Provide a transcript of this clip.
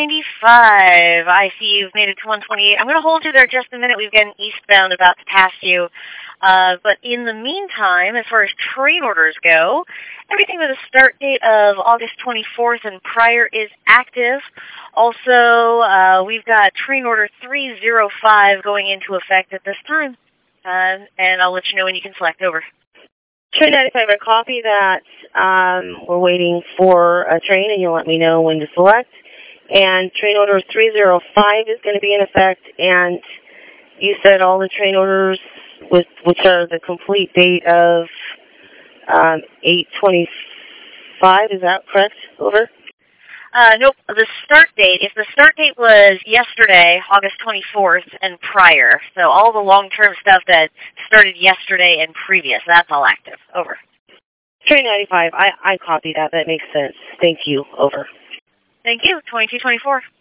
95. I see you've made it to 128. I'm going to hold you there just a minute. We've got an eastbound about to pass you. But in the meantime, as far as train orders go, everything with a start date of August 24th and prior is active. Also, we've got train order 305 going into effect at this time. And I'll let you know when you can select. Over. Train 95, I copy that. We're waiting for a train, and you'll let me know when to select. And train order 305 is going to be in effect. And you said all the train orders, which are the complete date of 8/25. Is that correct? Over. Nope. The start date, if the start date was yesterday, August 24th, and prior, so all the long-term stuff that started yesterday and previous, that's all active. Over. Train 95, I copy that. That makes sense. Thank you. Over. Thank you. 2224.